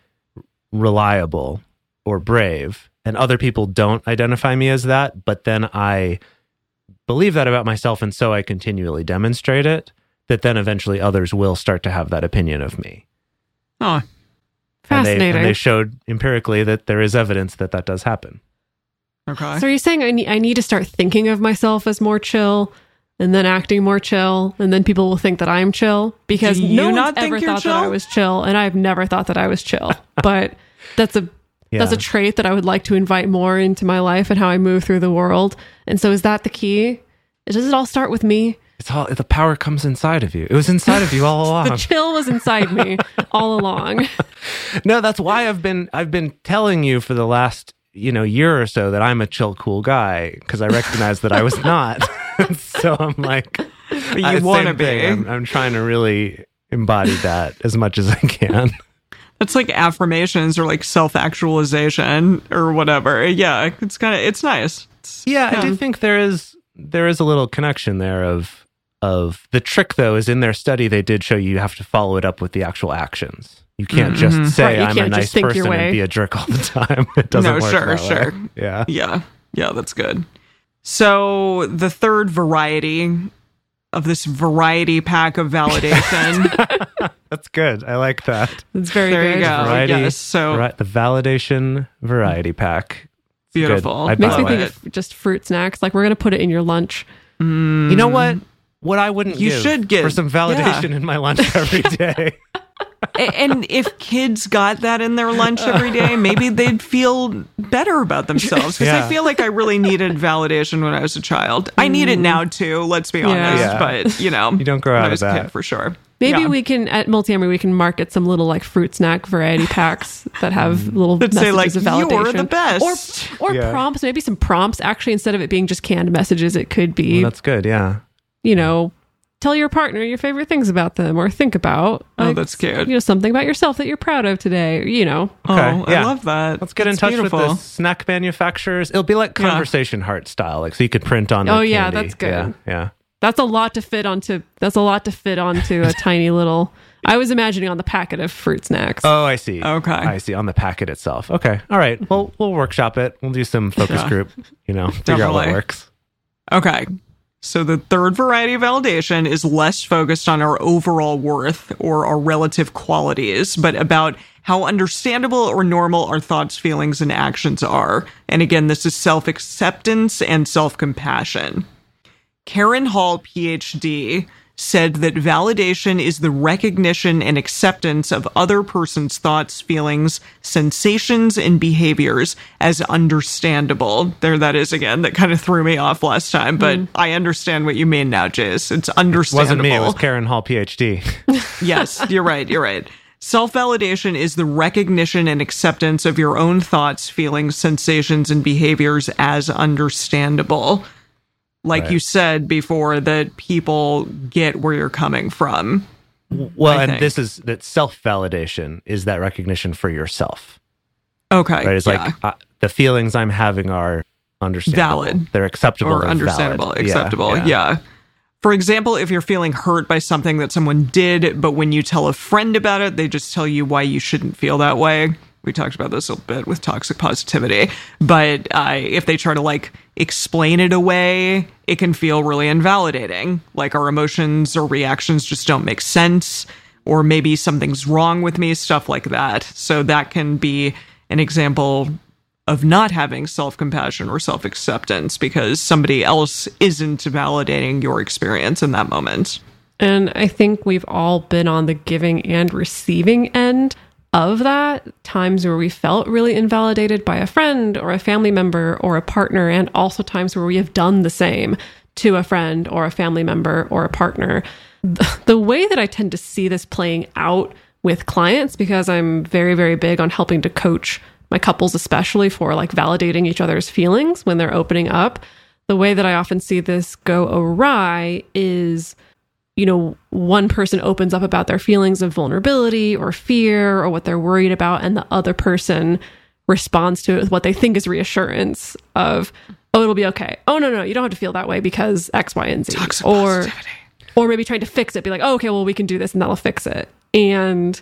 S2: reliable or brave, and other people don't identify me as that, but then I believe that about myself, and so I continually demonstrate it, that then eventually others will start to have that opinion of me.
S3: Oh,
S1: fascinating.
S2: And they showed empirically that there is evidence that that does happen.
S3: Okay.
S1: So are you saying I need to start thinking of myself as more chill, and then acting more chill, and then people will think that I'm chill? Because no one's ever thought that I was chill, and I've never thought that I was chill. But that's a trait that I would like to invite more into my life and how I move through the world. And so is that the key? Does it all start with me?
S2: It's all, the power comes inside of you. It was inside of you all along.
S1: The chill was inside me all along.
S2: No, that's why I've been telling you for the last year or so that I'm a chill, cool guy, because I recognized that I was not. So I'm like,
S3: you want to be.
S2: I'm trying to really embody that as much as I can.
S3: It's like affirmations or like self-actualization or whatever. Yeah, it's nice.
S2: I do think there is a little connection there of of the trick, though, is in their study, they did show you have to follow it up with the actual actions. You can't just say,
S1: Right,
S2: I'm a nice person and be a jerk all the time. It doesn't work that way. Yeah.
S3: Yeah, that's good. So the third variety of this variety pack of validation.
S2: That's good. I like that.
S1: It's very
S3: There
S1: good.
S3: you go.
S2: Variety,
S3: Yes, so
S2: the validation variety pack. It's
S3: beautiful.
S2: good. I'd
S1: Makes
S2: buy
S1: me
S2: it.
S1: think of just fruit snacks. Like we're going to put it in your lunch.
S2: You know what? What I wouldn't
S3: You
S2: give
S3: should give-
S2: for some validation in my lunch every day.
S3: And if kids got that in their lunch every day, maybe they'd feel better about themselves. Because
S2: Yeah.
S3: I feel like I really needed validation when I was a child. I need it now too, let's be honest.
S2: Yeah.
S3: But, you
S2: don't grow
S3: when
S2: out
S3: I
S2: of
S3: was a
S2: that.
S3: kid, for sure.
S1: Maybe
S3: Yeah.
S1: we can, at Multiamory, we can market some little like fruit snack variety packs that have little
S3: That
S1: messages
S3: say, like,
S1: of validation.
S3: "You're the best."
S1: Or
S2: Yeah.
S1: prompts, maybe some prompts. Actually, instead of it being just canned messages, it could be,
S2: That's good. Yeah.
S1: you know, tell your partner your favorite things about them, or think about,
S3: Oh, that's cute.
S1: you know, something about yourself that you're proud of today, you know.
S2: Okay,
S3: Oh,
S2: yeah.
S3: I love that.
S2: Let's get in
S3: That's
S2: touch
S3: beautiful.
S2: with the snack manufacturers. It'll be like
S3: Yeah.
S2: conversation heart style, like so you could print on.
S1: Oh,
S2: the
S1: yeah,
S2: candy.
S1: that's good.
S2: Yeah.
S1: That's a lot to fit onto a tiny little. I was imagining on the packet of fruit snacks.
S2: Oh, I see.
S3: Okay.
S2: I see on the packet itself. Okay. All right. Well, we'll workshop it. We'll do some focus
S3: Yeah.
S2: group. Figure out what
S3: Definitely.
S2: works.
S3: Okay. So the third variety of validation is less focused on our overall worth or our relative qualities, but about how understandable or normal our thoughts, feelings, and actions are. And again, this is self-acceptance and self-compassion. Karen Hall, PhD, said that validation is the recognition and acceptance of other person's thoughts, feelings, sensations, and behaviors as understandable. There that is again. That kind of threw me off last time, but I understand what you mean now, Jace. It's understandable.
S2: Wasn't me. It was Karen Hall, PhD.
S3: Yes, you're right. You're right. Self-validation is the recognition and acceptance of your own thoughts, feelings, sensations, and behaviors as understandable. Like
S2: Right.
S3: you said before, that people get where you're coming from.
S2: Well,
S3: I
S2: and
S3: think.
S2: this is that self-validation is that recognition for yourself.
S3: Okay.
S2: Right? It's
S3: yeah.
S2: like the feelings I'm having are understandable.
S3: Valid.
S2: They're acceptable
S3: or
S2: and
S3: understandable,
S2: valid.
S3: acceptable. Yeah. For example, if you're feeling hurt by something that someone did, but when you tell a friend about it, they just tell you why you shouldn't feel that way. We talked about this a bit with toxic positivity, but if they try to like explain it away, it can feel really invalidating. Like our emotions or reactions just don't make sense, or maybe something's wrong with me, stuff like that. So that can be an example of not having self-compassion or self-acceptance because somebody else isn't validating your experience in that moment.
S1: And I think we've all been on the giving and receiving end of that. Times where we felt really invalidated by a friend or a family member or a partner, and also times where we have done the same to a friend or a family member or a partner. The way that I tend to see this playing out with clients, because I'm very, very big on helping to coach my couples, especially for like validating each other's feelings when they're opening up. The way that I often see this go awry is, you know, one person opens up about their feelings of vulnerability or fear or what they're worried about, and the other person responds to it with what they think is reassurance of, oh, it'll be okay. Oh, no, you don't have to feel that way because X, Y, and Z.
S3: Toxic
S1: or
S3: positivity.
S1: Or maybe trying to fix it, be like, oh, okay, well, we can do this and that'll fix it. And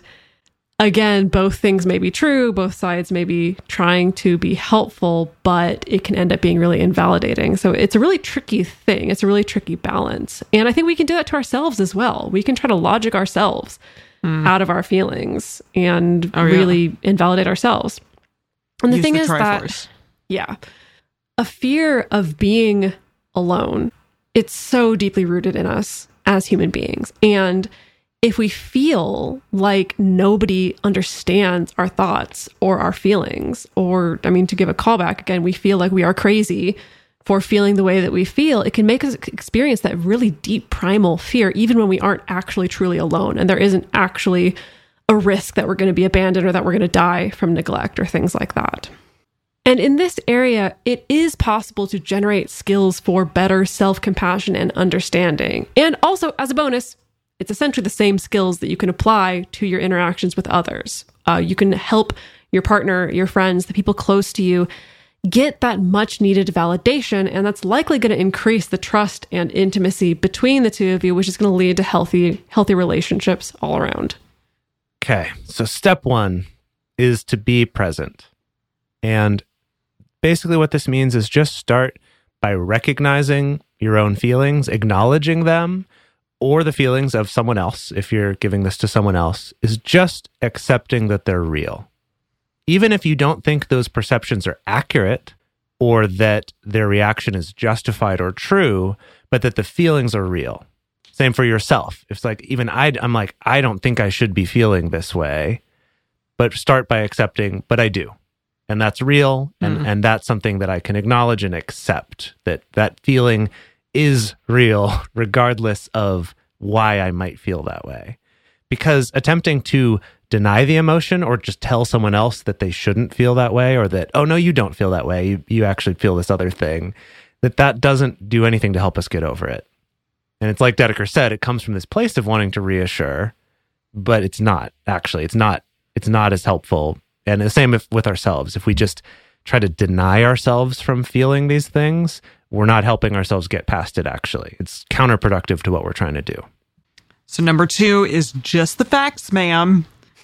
S1: again, both things may be true. Both sides may be trying to be helpful, but it can end up being really invalidating. So it's a really tricky thing. It's a really tricky balance. And I think we can do that to ourselves as well. We can try to logic ourselves out of our feelings and really invalidate ourselves. And the
S3: Use
S1: thing
S3: the
S1: is that,
S3: Triforce.
S1: a fear of being alone, it's so deeply rooted in us as human beings. And if we feel like nobody understands our thoughts or our feelings, or, I mean, to give a callback again, we feel like we are crazy for feeling the way that we feel, it can make us experience that really deep primal fear, even when we aren't actually truly alone. And there isn't actually a risk that we're going to be abandoned or that we're going to die from neglect or things like that. And in this area, it is possible to generate skills for better self-compassion and understanding. And also, as a bonus, it's essentially the same skills that you can apply to your interactions with others. You can help your partner, your friends, the people close to you get that much needed validation. And that's likely going to increase the trust and intimacy between the two of you, which is going to lead to healthy relationships all around.
S2: Okay. So step 1 is to be present. And basically what this means is just start by recognizing your own feelings, acknowledging them, or the feelings of someone else. If you're giving this to someone else, is just accepting that they're real. Even if you don't think those perceptions are accurate or that their reaction is justified or true, but that the feelings are real. Same for yourself. It's like, even I'm like, I don't think I should be feeling this way, but start by accepting, but I do. And that's real. And that's something that I can acknowledge and accept, that feeling is real, regardless of why I might feel that way. Because attempting to deny the emotion or just tell someone else that they shouldn't feel that way, or that, oh, no, you don't feel that way, you actually feel this other thing, that doesn't do anything to help us get over it. And it's like Dedeker said, it comes from this place of wanting to reassure, but it's not, actually. It's not as helpful. And the same with ourselves. If we just try to deny ourselves from feeling these things, we're not helping ourselves get past it, actually. It's counterproductive to what we're trying to do.
S3: So number 2 is just the facts, ma'am.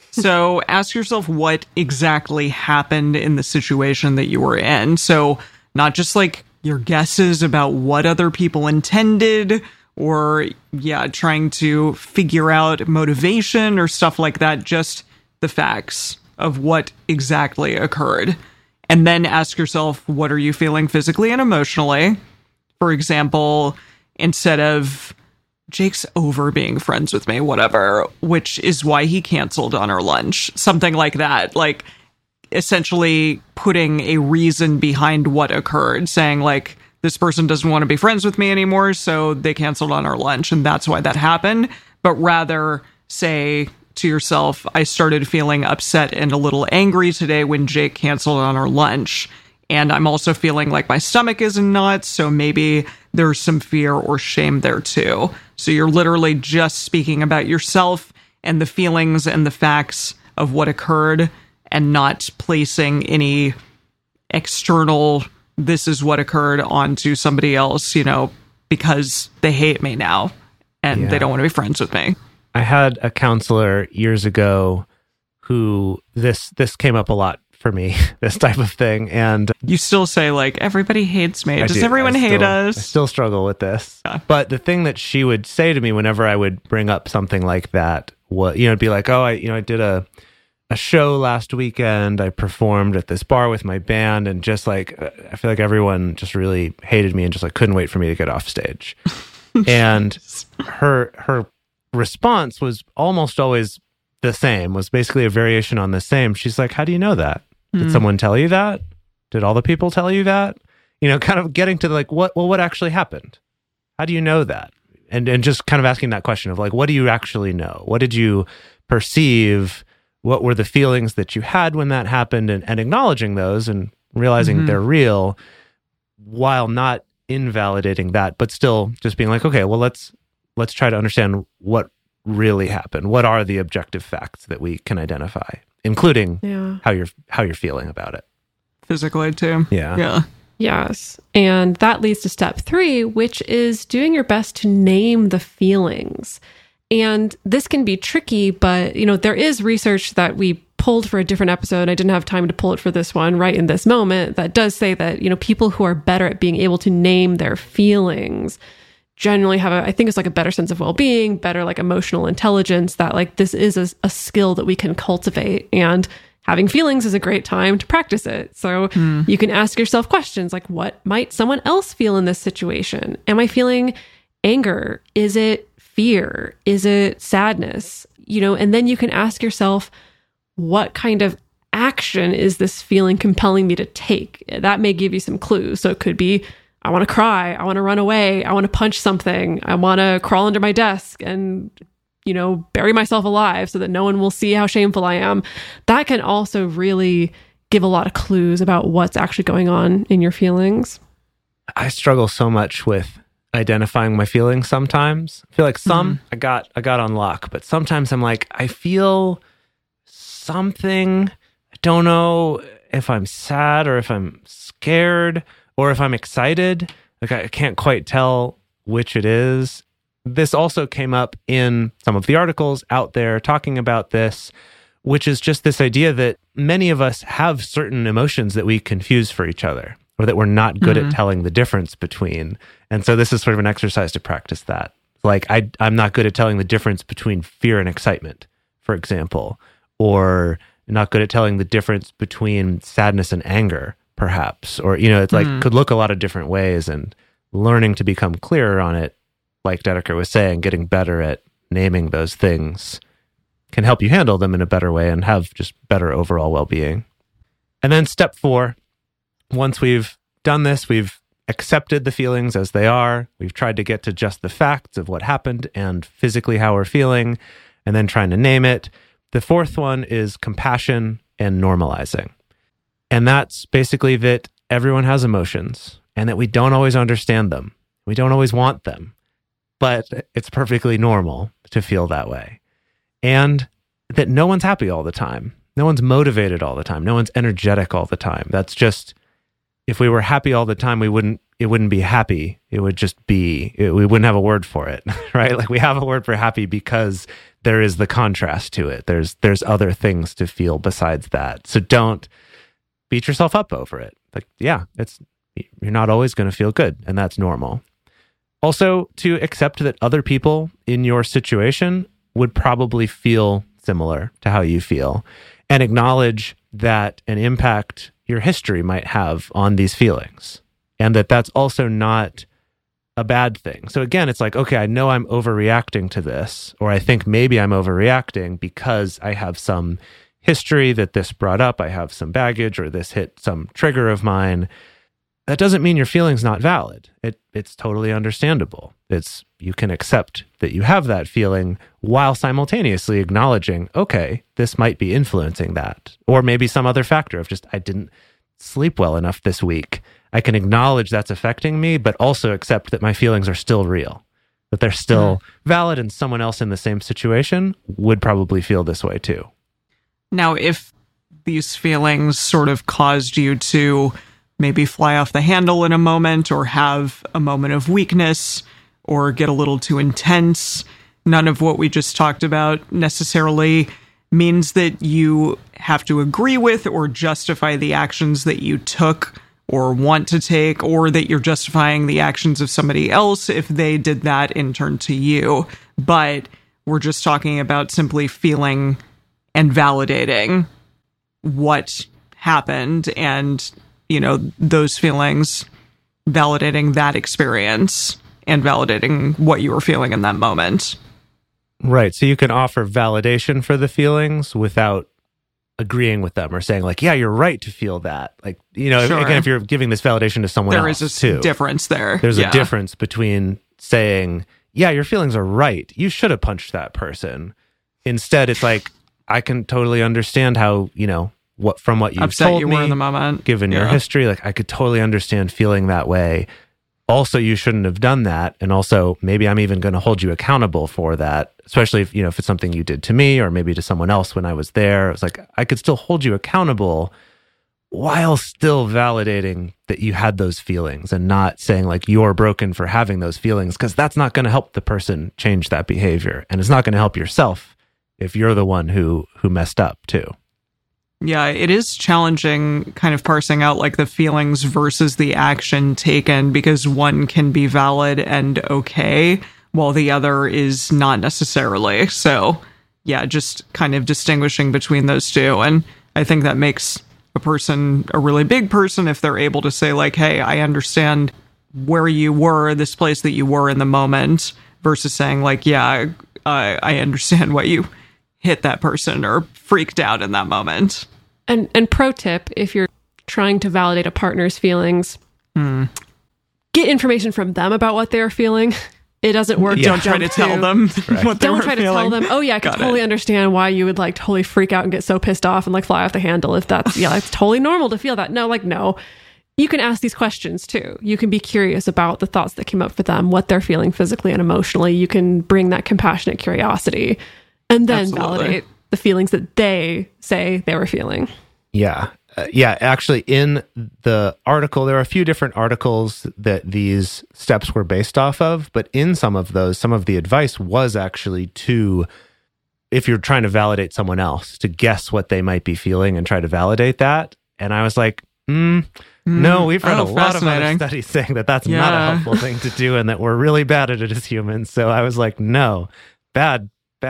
S3: So ask yourself what exactly happened in the situation that you were in. So not just like your guesses about what other people intended, or trying to figure out motivation or stuff like that, just the facts of what exactly occurred. And then ask yourself, what are you feeling physically and emotionally? For example, instead of Jake's over being friends with me, whatever, which is why he canceled on our lunch, something like that. Like, essentially putting a reason behind what occurred, saying like, this person doesn't want to be friends with me anymore, so they canceled on our lunch, and that's why that happened. But rather say to yourself, I started feeling upset and a little angry today when Jake canceled on our lunch. And I'm also feeling like my stomach is in knots, so maybe there's some fear or shame there too. So you're literally just speaking about yourself and the feelings and the facts of what occurred, and not placing any external, this is what occurred, onto somebody else, because they hate me now and they don't want to be friends with me.
S2: I had a counselor years ago who this came up a lot for me, this type of thing. And
S3: you still say like, everybody hates me. Does everyone hate us?
S2: I still struggle with this. Yeah. But the thing that she would say to me whenever I would bring up something like that was, it'd be like, oh, I did a show last weekend. I performed at this bar with my band, and just like, I feel like everyone just really hated me and just like couldn't wait for me to get off stage. And her response was almost always the same, was basically a variation on the same. She's like, how do you know that? Did someone tell you that? Did all the people tell you that? Kind of getting to like, what actually happened? How do you know that? And just kind of asking that question of like, what do you actually know? What did you perceive? What were the feelings that you had when that happened? And acknowledging those and realizing they're real, while not invalidating that, but still just being like, okay, well, let's try to understand what really happened. What are the objective facts that we can identify, including how you're feeling about it
S3: physically too.
S2: Yeah.
S1: Yes. And that leads to step 3, which is doing your best to name the feelings. And this can be tricky, but there is research that we pulled for a different episode. I didn't have time to pull it for this one right in this moment, that does say that, people who are better at being able to name their feelings generally have I think it's like a better sense of well-being, better like emotional intelligence, that like this is a skill that we can cultivate, and having feelings is a great time to practice it. So you can ask yourself questions like, what might someone else feel in this situation? Am I feeling anger? Is it fear? Is it sadness? And then you can ask yourself, what kind of action is this feeling compelling me to take? That may give you some clues. So it could be, I want to cry. I want to run away. I want to punch something. I want to crawl under my desk and, bury myself alive so that no one will see how shameful I am. That can also really give a lot of clues about what's actually going on in your feelings.
S2: I struggle so much with identifying my feelings sometimes. I feel like some I got on lock, but sometimes I'm like, I feel something, I don't know. if I'm sad or if I'm scared or if I'm excited. Like I can't quite tell which it is. This also came up in some of the articles out there talking about this, which is just this idea that many of us have certain emotions that we confuse for each other, or that we're not good at telling the difference between. And so this is sort of an exercise to practice that. Like I'm not good at telling the difference between fear and excitement, for example, or not good at telling the difference between sadness and anger, perhaps. Or, it's like could look a lot of different ways, and learning to become clearer on it, like Dedeker was saying, getting better at naming those things can help you handle them in a better way and have just better overall well-being. And then step 4, once we've done this, we've accepted the feelings as they are, we've tried to get to just the facts of what happened and physically how we're feeling, and then trying to name it. The 4th one is compassion and normalizing. And that's basically that everyone has emotions and that we don't always understand them. We don't always want them, but it's perfectly normal to feel that way. And that no one's happy all the time. No one's motivated all the time. No one's energetic all the time. That's just, if we were happy all the time, it wouldn't be happy. It would just be, we wouldn't have a word for it, right? Like we have a word for happy because there is the contrast to it. There's other things to feel besides that. So don't beat yourself up over it. Like, yeah, you're not always going to feel good, and that's normal. Also, to accept that other people in your situation would probably feel similar to how you feel, and acknowledge that an impact your history might have on these feelings, and that's also not a bad thing. So again, it's like, okay, I know I'm overreacting to this, or I think maybe I'm overreacting because I have some history that this brought up, I have some baggage, or this hit some trigger of mine. That doesn't mean your feeling's not valid. It's totally understandable. You can accept that you have that feeling while simultaneously acknowledging, okay, this might be influencing that. Or maybe some other factor of just, I didn't sleep well enough this week. I can acknowledge that's affecting me, but also accept that my feelings are still real, that they're still valid, and someone else in the same situation would probably feel this way too.
S3: Now, if these feelings sort of caused you to maybe fly off the handle in a moment, or have a moment of weakness, or get a little too intense, none of what we just talked about necessarily means that you have to agree with or justify the actions that you took or want to take, or that you're justifying the actions of somebody else if they did that in turn to you. But we're just talking about simply feeling and validating what happened, and those feelings, validating that experience and validating what you were feeling in that moment.
S2: Right. So you can offer validation for the feelings without agreeing with them or saying like, yeah, you're right to feel that. Like,
S3: Sure.
S2: Again, if you're giving this validation to someone else,
S3: there is a difference there.
S2: There's a difference between saying, yeah, your feelings are right, you should have punched that person. Instead, it's like, I can totally understand how, from what you've
S3: upset
S2: told
S3: you
S2: me,
S3: were in the moment,
S2: given your history, like I could totally understand feeling that way. Also, you shouldn't have done that. And also, maybe I'm even going to hold you accountable for that, especially if it's something you did to me or maybe to someone else when I was there. It's like, I could still hold you accountable while still validating that you had those feelings, and not saying like you're broken for having those feelings, because that's not going to help the person change that behavior. And it's not going to help yourself if you're the one who messed up too.
S3: Yeah, it is challenging kind of parsing out like the feelings versus the action taken, because one can be valid and okay while the other is not necessarily. So yeah, just kind of distinguishing between those two. And I think that makes a person a really big person if they're able to say like, hey, I understand where you were, this place that you were in the moment, versus saying like, yeah, I understand why you hit that person or freaked out in that moment.
S1: And pro tip, if you're trying to validate a partner's feelings, get information from them about what they're feeling. It doesn't work.
S3: Don't try to tell them what they were feeling.
S1: Don't try to tell them, oh yeah, I can totally understand why you would like totally freak out and get so pissed off and like fly off the handle if that's, it's totally normal to feel that. No. You can ask these questions too. You can be curious about the thoughts that came up for them, what they're feeling physically and emotionally. You can bring that compassionate curiosity and then validate the feelings that they say they were feeling.
S2: Yeah. Actually, in the article, there are a few different articles that these steps were based off of, but in some of those, some of the advice was actually to, if you're trying to validate someone else, to guess what they might be feeling and try to validate that. And I was like, no, we've read a lot of other studies saying that that's not a helpful thing to do and that we're really bad at it as humans. So I was like, no, bad.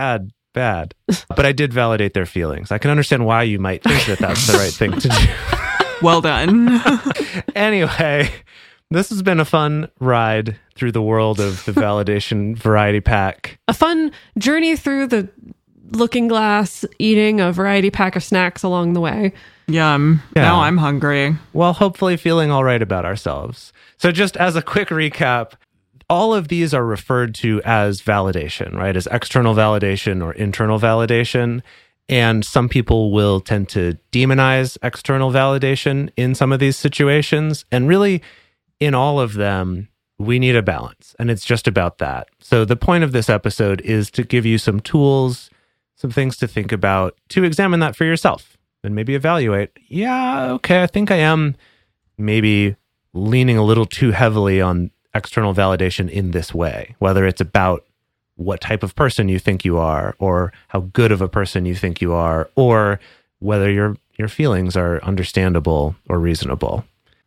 S2: But I did validate their feelings. I can understand why you might think that that's the right thing to do.
S3: Well done.
S2: Anyway, this has been a fun ride through the world of the Validation Variety Pack.
S1: A fun journey through the looking glass, eating a variety pack of snacks along the way.
S3: Yum. Yeah. Now I'm hungry.
S2: Well, hopefully feeling all right about ourselves. So just as a quick recap, all of these are referred to as validation, right? As external validation or internal validation. And some people will tend to demonize external validation in some of these situations. And really, in all of them, we need a balance. And it's just about that. So the point of this episode is to give you some tools, some things to think about, to examine that for yourself and maybe evaluate, yeah, okay, I think I am maybe leaning a little too heavily on external validation in this way, whether it's about what type of person you think you are, or how good of a person you think you are, or whether your feelings are understandable or reasonable.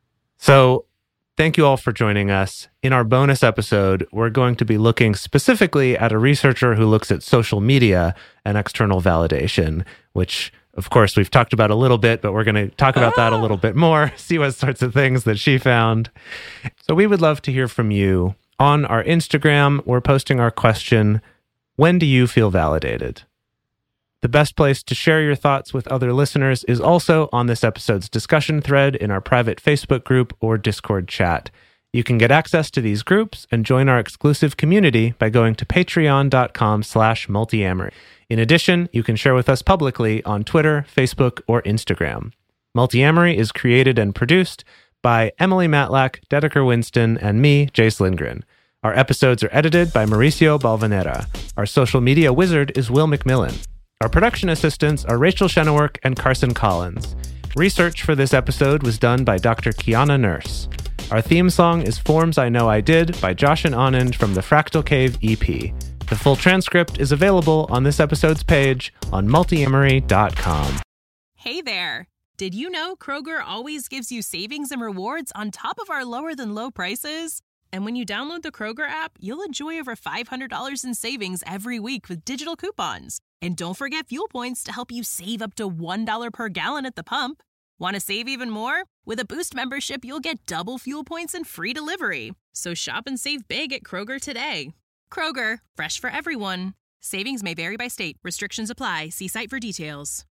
S2: So thank you all for joining us. In our bonus episode, we're going to be looking specifically at a researcher who looks at social media and external validation, which, of course, we've talked about a little bit, but we're going to talk about that a little bit more, see what sorts of things that she found. So we would love to hear from you. On our Instagram, we're posting our question, when do you feel validated? The best place to share your thoughts with other listeners is also on this episode's discussion thread in our private Facebook group or Discord chat. You can get access to these groups and join our exclusive community by going to patreon.com/multiamory. In addition, you can share with us publicly on Twitter, Facebook, or Instagram. Multiamory is created and produced by Emily Matlack, Dedeker Winston, and me, Jace Lindgren. Our episodes are edited by Mauricio Balvanera. Our social media wizard is Will McMillan. Our production assistants are Rachel Shennework and Carson Collins. Research for this episode was done by Dr. Kiana Nurse. Our theme song is Forms I Know I Did by Josh and Anand from the Fractal Cave EP. The full transcript is available on this episode's page on multiamory.com.
S5: Hey there! Did you know Kroger always gives you savings and rewards on top of our lower-than-low prices? And when you download the Kroger app, you'll enjoy over $500 in savings every week with digital coupons. And don't forget fuel points to help you save up to $1 per gallon at the pump. Want to save even more? With a Boost membership, you'll get double fuel points and free delivery. So shop and save big at Kroger today. Kroger, fresh for everyone. Savings may vary by state. Restrictions apply. See site for details.